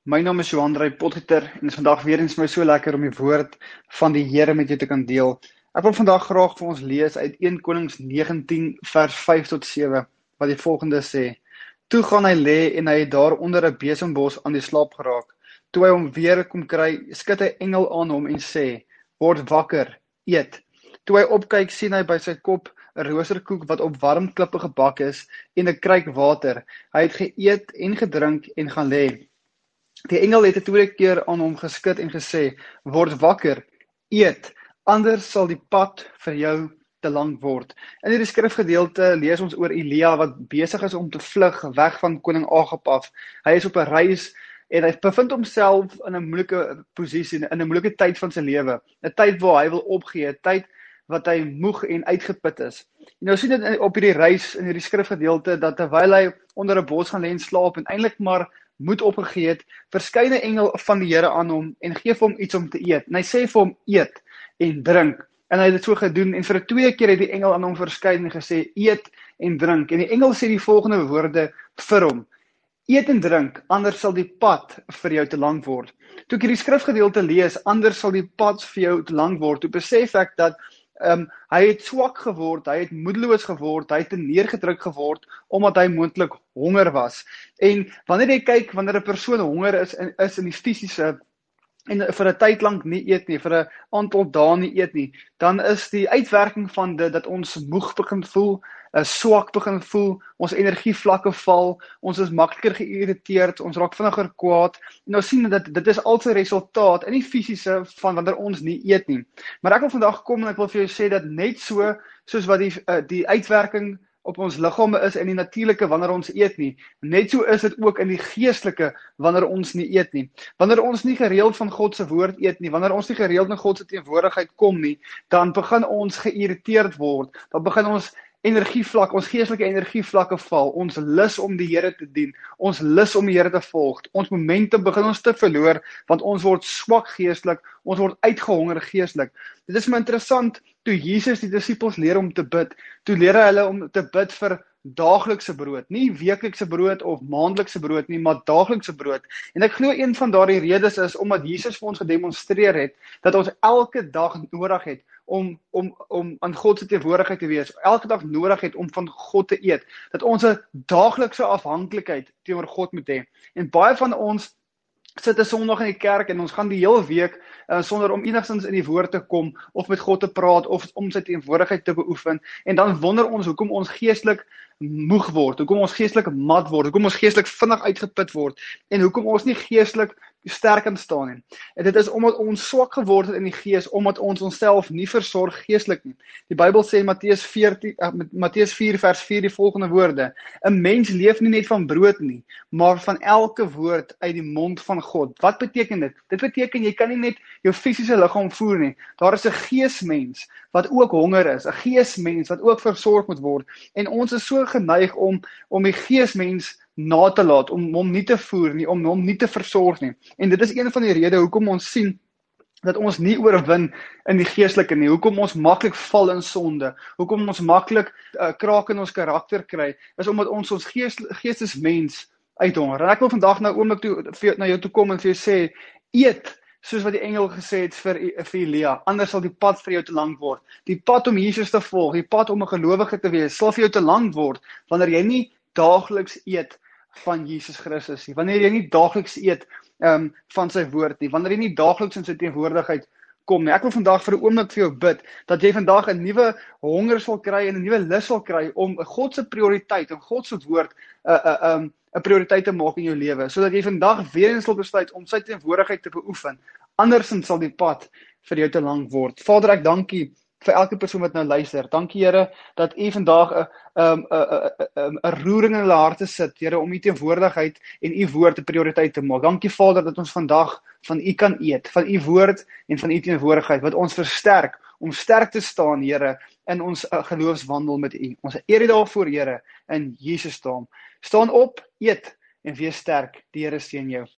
My naam is Johan Potgieter en is vandag weer eens my so lekker om die woord van die Here met jou te kan deel. Ek wil vandag graag vir ons lees uit 1 Konings 19 vers 5 tot 7 wat die volgende sê: Toe gaan hy lê en hy het daar onder 'n besembos aan die slaap geraak. Toe hy hom weer kom kry, skud 'n engel aan hom en sê: Word wakker, eet. Toe hy opkyk, sien hy by sy kop 'n roosterkoek wat op warm klippe gebak is en 'n kruik water. Hy het geëet en gedrink en gaan lê. Die engel het 'n tweede keer aan hom geskud en gesê: Word wakker, eet, anders sal die pad vir jou te lank word. In hierdie skrifgedeelte lees ons oor Elia wat besig is om te vlug weg van koning Agab af. Hy is op 'n reis en hy bevind homself in 'n moeilike posisie, in 'n moeilike tyd van sy lewe. 'n Tyd waar hy wil opgee, 'n tyd wat hy moeg en uitgeput is. En nou sien dit op hierdie reis in hierdie skrifgedeelte dat terwyl hy onder 'n bos gaan lê en slaap en eintlik maar moed opgegee het, verskyne engel van die Here aan hom en gee vir hom iets om te eet. En hy sê vir hom: eet en drink. En hy het dit so gedoen en vir 'n tweede keer het die engel aan hom verskyn en gesê: eet en drink. En die engel sê die volgende woorde vir hom: eet en drink, anders sal die pad vir jou te lank word. Toe ek hierdie skrifgedeelte lees, anders sal die pad vir jou te lank word, toe besef ek dat hy het swak geword, hy het moedeloos geword, hy het neergedruk geword, omdat hy moontlik honger was. En wanneer jy kyk, wanneer 'n persoon honger is in die fisiese, en vir 'n tyd lank nie eet nie, vir 'n aantal dae nie eet nie, dan is die uitwerking van dit dat ons moeg begin voel, swak begin voel, ons energievlakke val, ons is makliker geïrriteerd, ons raak vinniger kwaad. En nou sien dat dit is al 'n resultaat in die fisiese van wanneer ons nie eet nie. Maar ek wil vandag kom en ek wil vir jou sê dat net so soos wat die uitwerking op ons liggame is in die natuurlike wanneer ons eet nie, net so is dit ook in die geestelike wanneer ons nie eet nie. Wanneer ons nie gereeld van God se woord eet nie, wanneer ons nie gereeld in God se teenwoordigheid kom nie, dan begin ons geïrriteerd word, dan begin ons ons geestelike energievlakke val, ons lus om die Here te dien, ons lus om die Here te volg, ons momentum begin ons te verloor, want ons word swak geestelik, ons word uitgehonger geestelik. Dit is my interessant, toe Jesus die disippels leer om te bid, toe leer hy hulle om te bid vir daaglikse brood, nie weeklikse brood of maandelikse brood nie, maar daaglikse brood. En ek glo een van daardie redes is omdat Jesus vir ons gedemonstreer het dat ons elke dag nodig het om aan God se teenwoordigheid te wees, elke dag nodig het om van God te eet, dat ons 'n daaglikse afhanklikheid teenoor God moet hê. En baie van ons sit 'n Sondag in die kerk en ons gaan die hele week sonder om enigstens in die woord te kom of met God te praat of om sy teenwoordigheid te beoefen, en dan wonder ons hoekom ons geestelik moeg word, hoekom ons geestelik mat word, hoekom ons geestelik vinnig uitgeput word en hoekom ons nie geestelik sterk kan staan nie. En dit is omdat ons swak geword het in die gees, omdat ons onsself nie versorg geestelik nie. Die Bybel sê in Matteus 4 vers 4 die volgende woorde: 'n mens leef nie net van brood nie, maar van elke woord uit die mond van God. Wat beteken dit? Dit beteken jy kan nie net jou fisiese liggaam voer nie. Daar is 'n geesmens wat ook honger is, 'n geesmens wat ook versorg moet word. En ons is so geneig om die geesmens na te laat, om hom nie te voer nie, om hom nie te versorg nie. En dit is een van die redes hoekom ons sien dat ons nie oorwin in die geestelike nie, hoekom ons maklik val in sonde, hoekom ons maklik kraak in ons karakter kry, is omdat ons geestesmens uithonger. En ek wil vandag nou oomblik na jou toe kom en vir jou sê: eet, soos wat die engel gesê het vir Elia, anders sal die pad vir jou te lank word. Die pad om Jesus te volg, die pad om 'n gelowige te wees, sal vir jou te lank word, wanneer jy nie daagliks eet van Jesus Christus nie, wanneer jy nie daagliks eet van sy woord nie, wanneer jy nie daagliks in sy teenwoordigheid kom nie. Ek wil vandag vir 'n oomblik vir jou bid, dat jy vandag 'n nuwe honger sal kry en 'n nuwe lus sal kry om God se prioriteit en God se woord 'n prioriteit te maak in jou lewe, sodat jy vandag weer eens sal besluit om sy teenwoordigheid te beoefen. Andersins sal die pad vir jou te lank word. Vader, ek dankie vir elke persoon wat nou luister. Dankie Here dat U vandag 'n roering in hulle harte sit, Here, om U teenwoordigheid en U woord 'n prioriteit te maak. Dankie Vader dat ons vandag van U kan eet, van U woord en van U teenwoordigheid, wat ons versterk om sterk te staan, Here, in ons geloofswandel met U. Ons eer U daarvoor, Here, in Jesus naam. Staan op, eet en wees sterk. Die Here seën jou.